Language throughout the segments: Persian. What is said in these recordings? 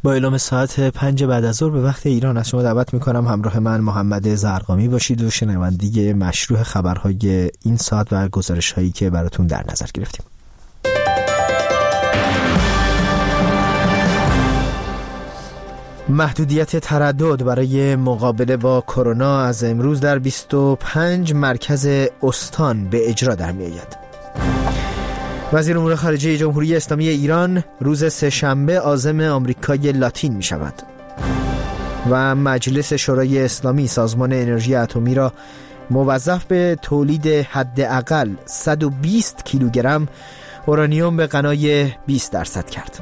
با اعلام ساعت 5 بعد از ظهر به وقت ایران از شما دعوت میکنم همراه من محمد زرقامی باشید و شنوندگی مشروع خبرهای این ساعت و گزارش هایی که براتون در نظر گرفتیم. محدودیت تردد برای مقابله با کرونا از امروز در 25 مرکز استان به اجرا در می آید. وزیر امور خارجه جمهوری اسلامی ایران روز سه‌شنبه عازم آمریکای لاتین می شود و مجلس شورای اسلامی سازمان انرژی اتمی را موظف به تولید حداقل 120 کیلوگرم اورانیوم به غنای 20% کرد.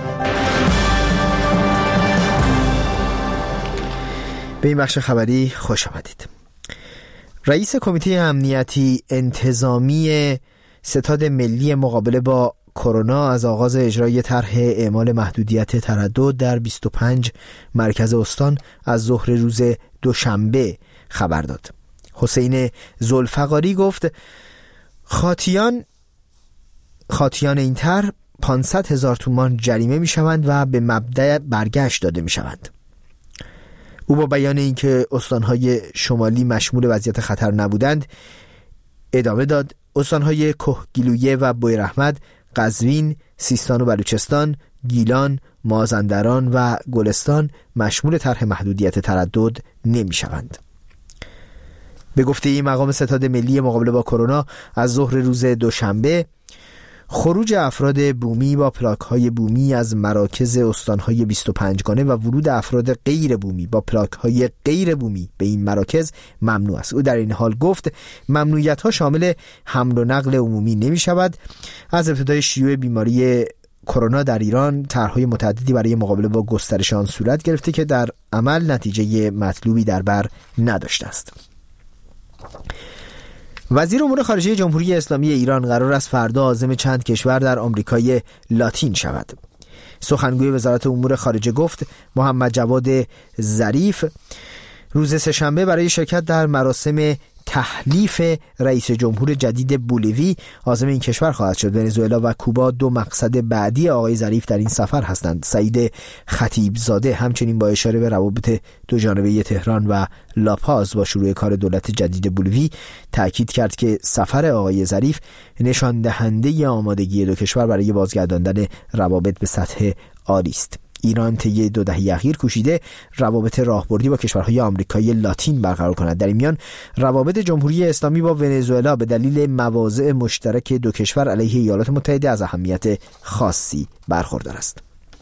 به این بخش خبری خوش آمدید. رئیس کمیته امنیتی انتظامی ستاد ملی مقابله با کرونا از آغاز اجرای طرح اعمال محدودیت تردد در 25 مرکز استان از ظهر روز دوشنبه خبر داد. حسین ذوالفقاری گفت خاطیان این طرح 500,000 تومان جریمه می شوند و به مبدأ برگشت داده می شوند. او با بیان اینکه استانهای شمالی مشمول وضعیت خطر نبودند ادامه داد استانهای کهگیلویه و بویراحمد، قزوین، سیستان و بلوچستان، گیلان، مازندران و گلستان مشمول طرح محدودیت تردد نمی شوند. به گفته این مقام ستاد ملی مقابله با کرونا از ظهر روز دوشنبه خروج افراد بومی با پلاک‌های بومی از مراکز استان‌های 25 گانه و ورود افراد غیر بومی با پلاک‌های غیر بومی به این مراکز ممنوع است. او در این حال گفت ممنوعیت‌ها شامل حمل و نقل عمومی نمی‌شود. از ابتدای شیوع بیماری کرونا در ایران طرح‌های متعددی برای مقابله با گسترش آن صورت گرفته که در عمل نتیجه مطلوبی در بر نداشته است. وزیر امور خارجه جمهوری اسلامی ایران قرار است فردا عازم چند کشور در آمریکای لاتین شود. سخنگوی وزارت امور خارجه گفت محمد جواد ظریف روز سه‌شنبه برای شرکت در مراسم تحلیف رئیس جمهور جدید بولیوی عازم این کشور خواهد شد. ونزوئلا و کوبا دو مقصد بعدی آقای ظریف در این سفر هستند. سعید خطیبزاده همچنین با اشاره به روابط دو جانبه تهران و لاپاز با شروع کار دولت جدید بولیوی تأکید کرد که سفر آقای ظریف نشان دهنده آمادگی دو کشور برای بازگرداندن روابط به سطح عالی است. ایران طی 2 دهه اخیر کوشیده روابط راهبردی با کشورهای آمریکای لاتین برقرار کند. در این میان روابط جمهوری اسلامی با ونزوئلا به دلیل مواضع مشترک دو کشور علیه ایالات متحده از اهمیت خاصی برخوردار است.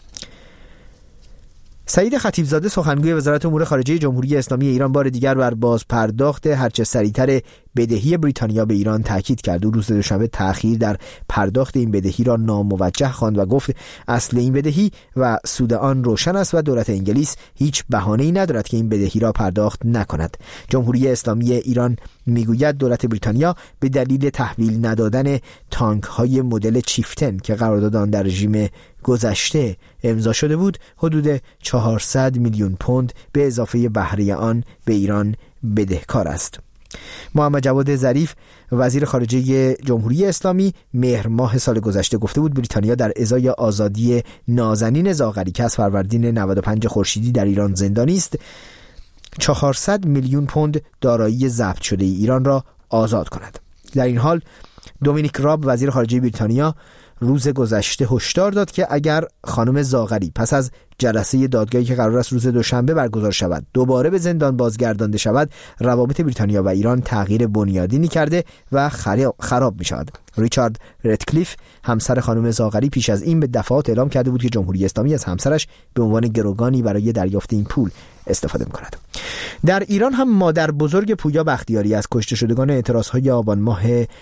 سعید خطیبزاده سخنگوی وزارت امور خارجه جمهوری اسلامی ایران بار دیگر بر بازپرداخت هرچه سریعتر بدهی بریتانیا به ایران تاکید کرد. او روز دوشنبه تأخیر در پرداخت این بدهی را ناموجه خواند و گفت اصل این بدهی و سود آن روشن است و دولت انگلیس هیچ بهانه‌ای ندارد که این بدهی را پرداخت نکند. جمهوری اسلامی ایران میگوید دولت بریتانیا به دلیل تحویل ندادن تانک‌های مدل چیفتن که قرارداد آن در رژیم گذشته امضا شده بود حدود 400 میلیون پوند به اضافه بهره آن به ایران بدهکار است. محمد جواد ظریف وزیر خارجه جمهوری اسلامی مهر ماه سال گذشته گفته بود بریتانیا در ازای آزادی نازنین زاغری که از فروردین 95 خورشیدی در ایران زندانی است 400 میلیون پوند دارایی ضبط شده ایران را آزاد کند. در این حال دومینیک راب وزیر خارجه بریتانیا روز گذشته هشدار داد که اگر خانم زاغری پس از جلسه دادگاهی که قرار است روز دوشنبه برگزار شود دوباره به زندان بازگردانده شود روابط بریتانیا و ایران تغییر بنیادینی کرده و خراب می شود. ریچارد رتکلیف همسر خانم زاغری پیش از این به دفعات اعلام کرده بود که جمهوری اسلامی از همسرش به عنوان گروگانی برای دریافت این پول استفاده می کند. در ایران هم مادر بزرگ پویا بختیاری از کشته شدگان اعتراضهای آبان ماه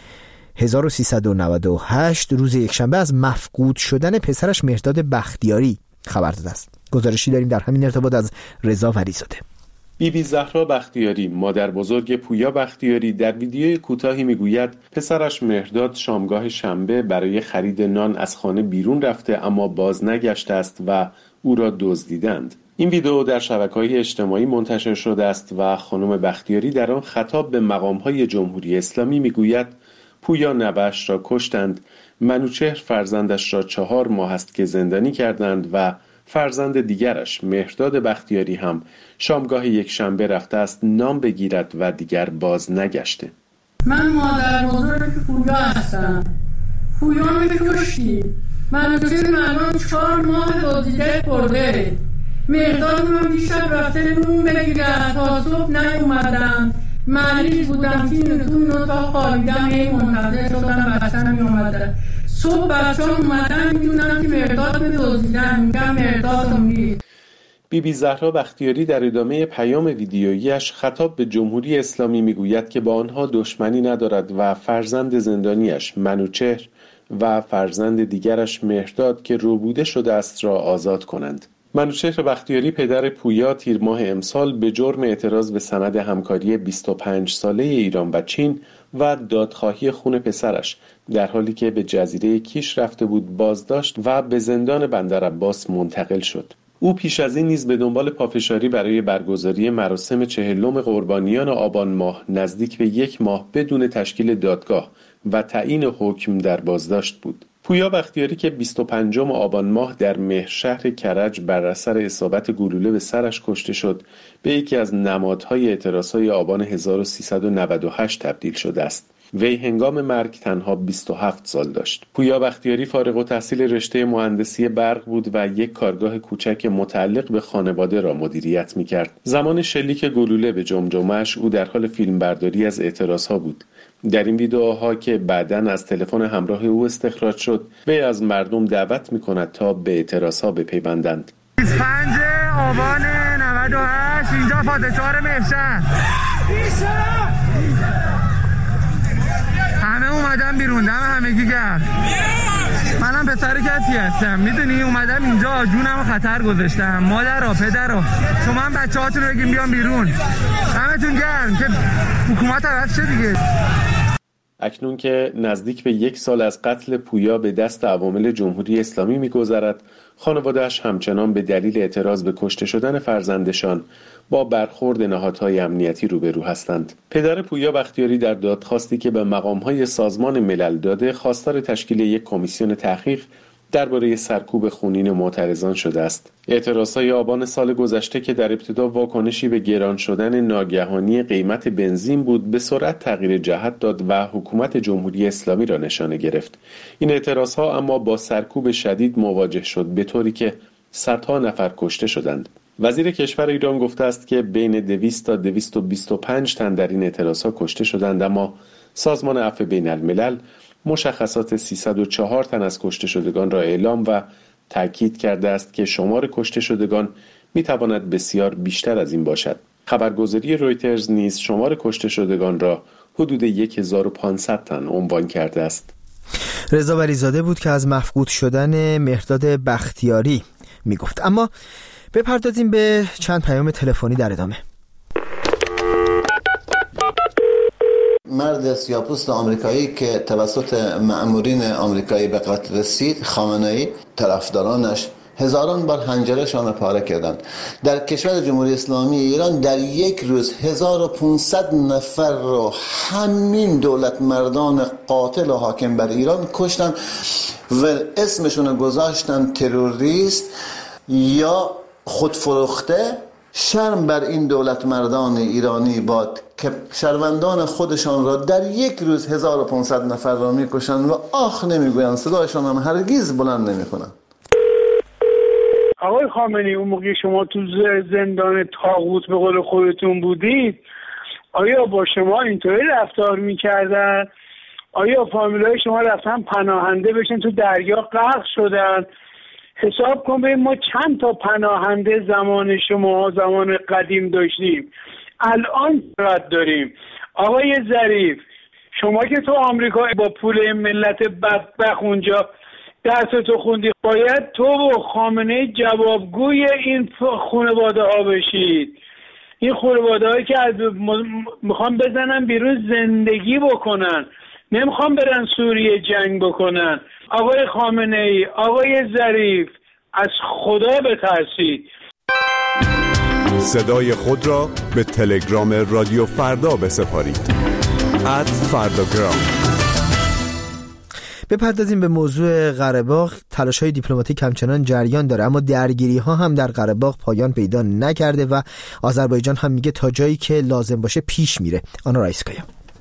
1398 روز یکشنبه از مفقود شدن پسرش مهرداد بختیاری خبر داده است. گزارشی داریم در همین ارتباط از رضا ولیزاده. بیبی زهرا بختیاری مادر بزرگ پویا بختیاری در ویدیوی کوتاهی میگوید پسرش مهرداد شامگاه شنبه برای خرید نان از خانه بیرون رفته اما باز نگشته است و او را دزدیدند. این ویدیو در شبکه‌های اجتماعی منتشر شده است و خانم بختیاری در آن خطاب به مقام‌های جمهوری اسلامی میگوید پویا نوه‌اش را کشتند، منوچهر فرزندش را 4 ماه است که زندانی کردند و فرزند دیگرش مهرداد بختیاری هم شامگاه یکشنبه رفته است نام بگیرد و دیگر باز نگشته. من مادر بزرگ پویا هستم. پویا میکشتی. منوچهر الان 4 ماه دزدیده برده. مهرداد من دیشب رفته نون بگیرد تا صبح نیومدم. مریض بودم تو اتاق خوابیدم، منتظر شدم بچه‌م میومده. صبح بچه‌ها اومدن میدونم که مهرداد دزدیدن، میگم مهرداد رو میگید. بیبی زهرا بختیاری در ادامه پیام ویدیویی‌اش خطاب به جمهوری اسلامی میگوید که با آنها دشمنی ندارد و فرزند زندانیش منوچهر و فرزند دیگرش مهرداد که ربوده شده است را آزاد کنند. منوچهر بختیاری پدر پویا تیر ماه امسال به جرم اعتراض به سند همکاری 25 ساله ایران و چین و دادخواهی خون پسرش در حالی که به جزیره کیش رفته بود بازداشت و به زندان بندرعباس منتقل شد. او پیش از این نیز به دنبال پافشاری برای برگزاری مراسم 40 قربانیان آبان ماه نزدیک به 1 ماه بدون تشکیل دادگاه و تعیین حکم در بازداشت بود. پویا بختیاری که 25 آبان ماه در مهرشهر کرج بر اثر اصابت گلوله به سرش کشته شد، به یکی از نمادهای اعتراضهای آبان 1398 تبدیل شده است. وی هنگام مرگ تنها 27 سال داشت. پویا بختیاری فارغ التحصیل رشته مهندسی برق بود و یک کارگاه کوچک متعلق به خانواده را مدیریت می‌کرد. زمان شلیک گلوله به جمجمه‌اش او در حال فیلمبرداری از اعتراضها بود. در این ویدئوها که بعداً از تلفن همراه او استخراج شد، وی از مردم دعوت می‌کند تا به اعتراضها بپیوندند. 25 آبان 98 اینجا پادشاه مهرشهر. همه اومدم بیرون، دم همگی گرد. منم پسر کسی هستم، میدونی اومدم اینجا جونم خطر گذاشتم. مادرها پدرها شما هم بچه‌هاتون رو بگیم بیان بیرون. همتون گرم که حکومت عوض شه دیگه. اکنون که نزدیک به 1 سال از قتل پویا به دست عوامل جمهوری اسلامی می‌گذرد، خانواده‌اش همچنان به دلیل اعتراض به کشته شدن فرزندشان با برخورد نهادهای امنیتی روبرو هستند. پدر پویا بختیاری در دادخواستی که به مقام‌های سازمان ملل داده، خواستار تشکیل یک کمیسیون تحقیق درباره سرکوب خونین معترضان شده است. اعتراضهای آبان سال گذشته که در ابتدا واکنشی به گران شدن ناگهانی قیمت بنزین بود، به سرعت تغییر جهت داد و حکومت جمهوری اسلامی را نشانه گرفت. این اعتراضها اما با سرکوب شدید مواجه شد، به طوری که صدها نفر کشته شدند. وزیر کشور ایران گفته است که بین 200 تا 225 تن در این اعتراضها کشته شدند، اما سازمان عفو بین الملل مشخصات 304 تن از کشته شدگان را اعلام و تاکید کرده است که شمار کشته شدگان میتواند بسیار بیشتر از این باشد. خبرگزاری رویترز نیز شمار کشته شدگان را حدود 1500 تن عنوان کرده است. رضا ولیزاده بود که از مفقود شدن مهرداد بختیاری میگفت. اما بپردازیم به چند پیام تلفنی در ادامه. مرد سیاه‌پوست آمریکایی که توسط مأمورین آمریکایی به قتل رسید، خامنه‌ای، طرفدارانش هزاران بار حنجره‌شان را پاره کردند. در کشور جمهوری اسلامی ایران در یک روز 1500 نفر رو همین دولت مردان قاتل و حاکم بر ایران کشتن و اسمشون رو گذاشتن تروریست یا خودفروخته. شرم بر این دولت مردان ایرانی باد که شهروندان خودشان را در یک روز 1500 نفر را میکشن و آخ نمیگوین، صدایشان هم هرگز بلند نمیکنن. آقای خامنه‌ای، اون موقع شما تو زندان طاغوت به قول خودتون بودید، آیا با شما اینطوری رفتار میکردن؟ آیا فامیلای شما رفتن پناهنده بشن تو دریا غرق شدن؟ حساب کن ببین ما چند تا پناهنده زمان شما زمان قدیم داشتیم، الان چقدر داریم. آقای ظریف، شما که تو آمریکا با پول ملت بدبخت اونجا درستو خوندی، باید تو و خامنه‌ای جوابگوی این خانواده ها بشید. این خانواده هایی که میخوان بزنن بیرون زندگی بکنن، نمیخوان برن سوریه جنگ بکنن. آقای خامنه‌ای، آقای ظریف، از خدا بترسید. صدای خود را به تلگرام رادیو فردا بسپارید. @فرداگرام. بپردازیم به موضوع قره باغ. تلاش‌های دیپلماتیک همچنان جریان داره، اما درگیری‌ها هم در قره باغ پایان پیدا نکرده و آذربایجان هم میگه تا جایی که لازم باشه پیش میره. آنا رایسکایا.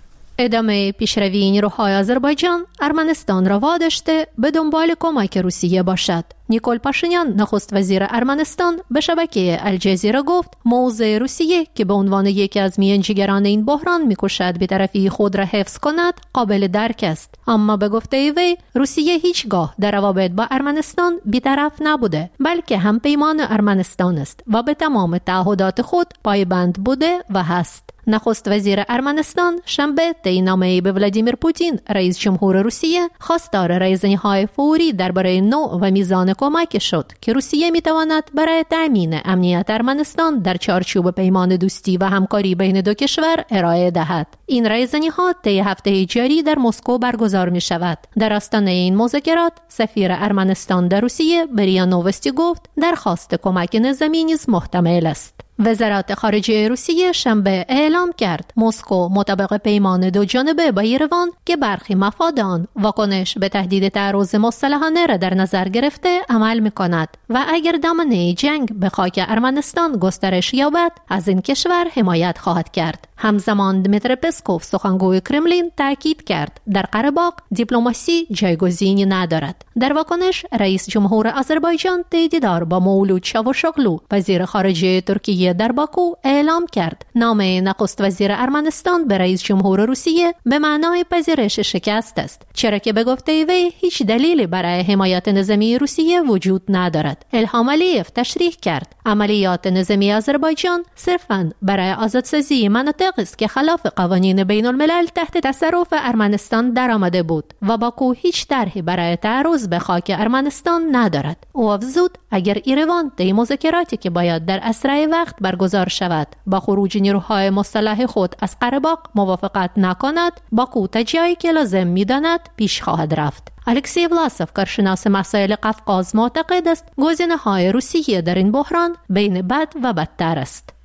ادامه پیشروی نیروهای آذربایجان ارمنستان را واداشته به دنبال کمک روسیه باشد. نیکول پاشینیان نخست وزیر ارمنستان به شبکه الجزیره گفت موضع روسیه که به عنوان یکی از میانجیگران این بحران میکوشد بی‌طرفی خود را حفظ کند قابل درک است، اما به گفته وی روسیه هیچگاه در روابط با ارمنستان بی‌طرف نبوده، بلکه هم پیمان ارمنستان است و به تمام تعهدات خود پایبند بوده و هست. نخست وزیر ارمنستان شنبه طی به ولادیمیر پوتین رئیس جمهور روسیه خواستار ریزنی‌های فوری درباره نوع و میزان کمک شد که روسیه میتواند برای تأمین امنیت ارمنستان در چارچوب پیمان دوستی و همکاری بین دو کشور ارائه دهد. این ریزنی‌ها طی هفته جاری در مسکو برگزار می شود. در آستانه این مذاکرات سفیر ارمنستان در روسیه به ریا نووستی گفت درخواست کمک نظامی نیز محتمل است. وزارت خارجه روسیه شنبه اعلام کرد مسکو مطابق پیمان دو جانبه با ایروان که برخی مفاد آن واکنش به تهدید تعرض مسلحانه را در نظر گرفته عمل می‌کند و اگر دامنه جنگ به خاک ارمنستان گسترش یابد از این کشور حمایت خواهد کرد. همزمان دمیتر پسکوف سخنگوی کرملین تاکید کرد در قره باغ دیپلماسی جایگزینی ندارد. در واکنش رئیس جمهور آذربایجان طی دیدار با مولود چاوشوغلو وزیر خارجه ترکیه در باکو اعلام کرد نامه نخست وزیر ارمنستان به رئیس جمهور روسیه به معنای پذیرش شکست است، چرا که به گفته وی هیچ دلیلی برای حمایت نظامی روسیه وجود ندارد. الهام علیف تشریح کرد عملیات نظامی آذربایجان صرفاً برای آزادسازی مناطق است که خلاف قوانین بین الملل تحت تصرف ارمنستان درآمده بود و باکو هیچ طرحی برای تعرض به خاک ارمنستان ندارد. او افزود اگر ایروان طی مذاکراتی که باید در اسرع وقت برگزار شود با خروج نیروهای مسلح خود از قره باغ موافقت نکند، باکو تا جایی که لازم می‌داند پیش خواهد رفت. الکسی ولاسوف کارشناس مسائل قفقاز معتقد است گزینه‌های روسیه در این بحران بین بد و بدتر است.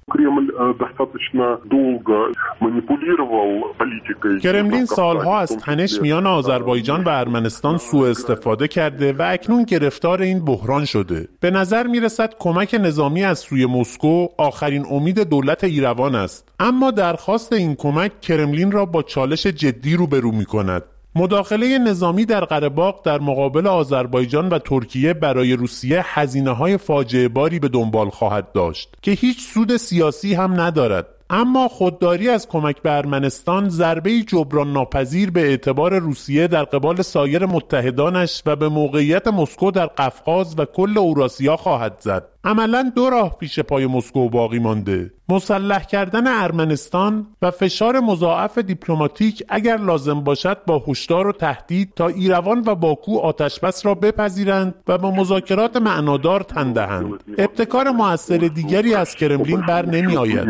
کرملین سالها از تنش میان آذربایجان و ارمنستان سوء استفاده کرده و اکنون گرفتار این بحران شده. به نظر میرسد کمک نظامی از سوی مسکو آخرین امید دولت ایروان است، اما درخواست این کمک کرملین را با چالش جدی روبرو میکند. مداخله نظامی در قره باغ در مقابل آذربایجان و ترکیه برای روسیه هزینه‌های فاجعه باری به دنبال خواهد داشت که هیچ سود سیاسی هم ندارد. اما خودداری از کمک به ارمنستان ضربه‌ای جبران ناپذیر به اعتبار روسیه در قبال سایر متحدانش و به موقعیت مسکو در قفقاز و کل اوراسیا خواهد زد. عملاً دو راه پیش پای مسکو باقی مانده: مسلح کردن ارمنستان و فشار مضاعف دیپلماتیک اگر لازم باشد با هشدار و تهدید تا ایروان و باکو آتشبس را بپذیرند و با مذاکرات معنادار تن دهند. ابتکار مؤثر دیگری از کرملین بر نمی آید.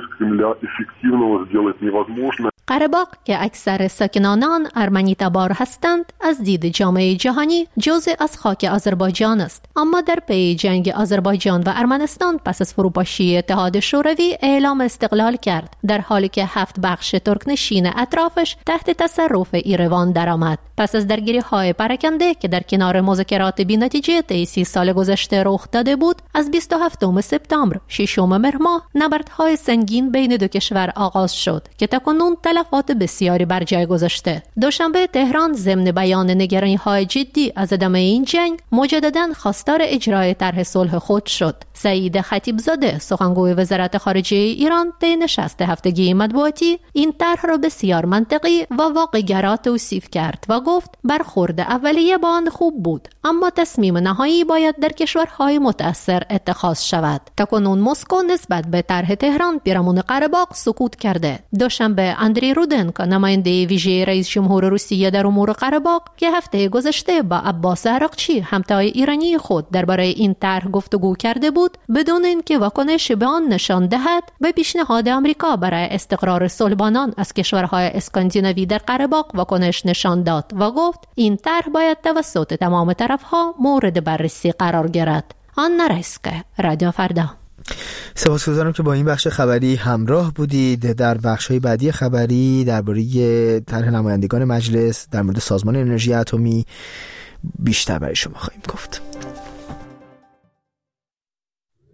قره باغ که اکثر ساکنان آن ارمنی تبار هستند از دید جامعه جهانی جزء از خاک آذربایجان است، اما در پی جنگ آذربایجان و ارمنستان پس از فروپاشی اتحاد شوروی اعلام استقلال کرد، در حالی که 7 بخش ترکنشین اطرافش تحت تصرف ایروان درآمد. پس از درگیری‌های پراکنده که در کنار مذاکرات بی‌نتیجه طی 30 سال گذشته رخ داده بود، از 27 سپتامبر 6 مهر ماه نبردهای سنگین بین دو کشور آغاز شد که تاکنون تلفات بسیاری بر جای گذاشته. دوشنبه تهران ضمن بیان نگرانی‌های جدی از ادامه این جنگ مجدداً خواستار اجرای طرح صلح خود شد. سعید خطیبزاده سخنگوی وزارت خارجه ایران طی نشست هفتگی مطبوعاتی این طرح را بسیار منطقی و واقع‌گرا توصیف کرد و گفت برخورد اولیه با آن خوب بود، اما تصمیم نهایی باید در کشورهای متأثر اتخاذ شود. تاکنون مسکو نسبت به طرح تهران پیرامون قره باغ سکوت کرده. دوشنبه اندری رودنکو نماینده ویژه رئیس جمهور روسیه در امور قره باغ که هفته گذشته با عباس عراقچی همتای ایرانی خود درباره این طرح گفتگو کرده بود، بدون اینکه واکنش به آن نشان دهد به پیشنهاد آمریکا برای استقرار صلح‌بانان از کشورهای اسکاندیناوی در قره باغ واکنش نشان داد و گفت این طرح باید توسط تمام طرف‌ها مورد بررسی قرار گیرد. آنا رایسکایا، رادیو فردا. سپاسگزارم که با این بخش خبری همراه بودید. در بخش‌های بعدی خبری درباره طرح نمایندگان مجلس در مورد سازمان انرژی اتمی بیشتر برای شما خواهیم گفت.